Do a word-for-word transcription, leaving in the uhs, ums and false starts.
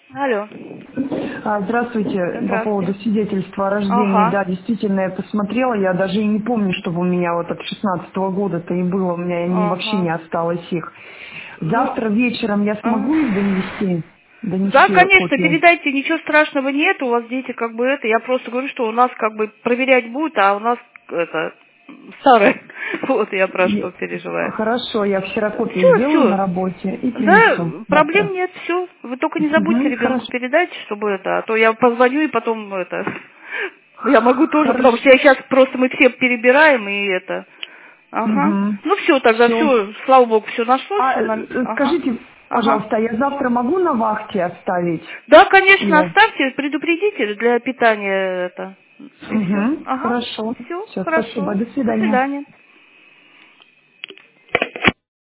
Алло. А, Здравствуйте. По поводу Здравствуйте. свидетельства о рождении, Ага. да, действительно, я посмотрела, я даже и не помню, чтобы у меня вот от шестнадцатого года-то и было, у меня не- вообще не Ага. осталось их. Ну, Завтра вечером я ага. смогу их донести, Да, донести конечно, копию? передайте, ничего страшного нет, у вас дети как бы это. Я просто говорю, что у нас как бы проверять будут, а у нас это старое. Вот я про Не- что переживаю. Хорошо, я ксерокопию Все, сделаю на все. работе и принесу Да, проблем завтра. нет, все. Вы только не забудьте Мгм, ребенку хорошо. передать, чтобы это, а то я позвоню и потом это. Я могу тоже, потому Хорошо. что я сейчас просто мы все перебираем и это. Ага. Угу. Ну все, тогда Все. все, слава богу, все нашлось, А все нам. э, Ага. скажите, Ага. пожалуйста, я завтра могу на вахте оставить? Да, конечно, Или... оставьте, предупредите для питания это. И все. Угу, Ага. хорошо. Все, Все, спасибо. хорошо. До До свидания. свидания.